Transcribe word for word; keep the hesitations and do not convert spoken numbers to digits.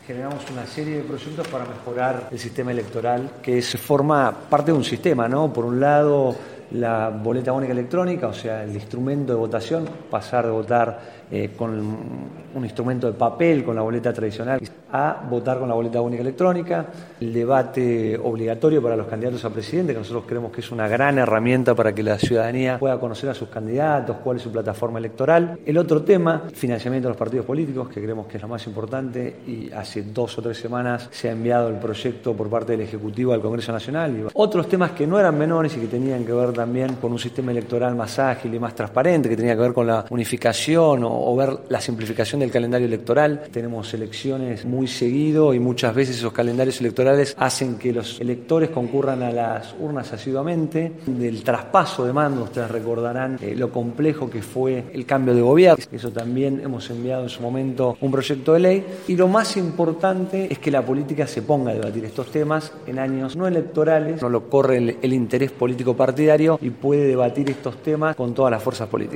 generamos una serie de proyectos para mejorar el sistema electoral, que se forma parte de un sistema, ¿no? Por un lado, la boleta única electrónica, o sea, el instrumento de votación, pasar de votar eh, con un instrumento de papel, con la boleta tradicional, a votar con la boleta única electrónica, el debate obligatorio para los candidatos a presidente, que nosotros creemos que es una gran herramienta para que la ciudadanía pueda conocer a sus candidatos, cuál es su plataforma electoral. El otro tema, financiamiento de los partidos políticos, que creemos que es lo más importante, y hace dos o tres semanas se ha enviado el proyecto por parte del Ejecutivo al Congreso Nacional. Y otros temas que no eran menores y que tenían que ver también con un sistema electoral más ágil y más transparente, que tenía que ver con la unificación o, o ver la simplificación del calendario electoral. Tenemos elecciones muy seguido y muchas veces esos calendarios electorales hacen que los electores concurran a las urnas asiduamente. Del traspaso de mando, ustedes recordarán eh, lo complejo que fue el cambio de gobierno. Eso también hemos enviado en su momento un proyecto de ley. Y lo más importante es que la política se ponga a debatir estos temas en años no electorales, no lo corre el, el interés político partidario y puede debatir estos temas con todas las fuerzas políticas.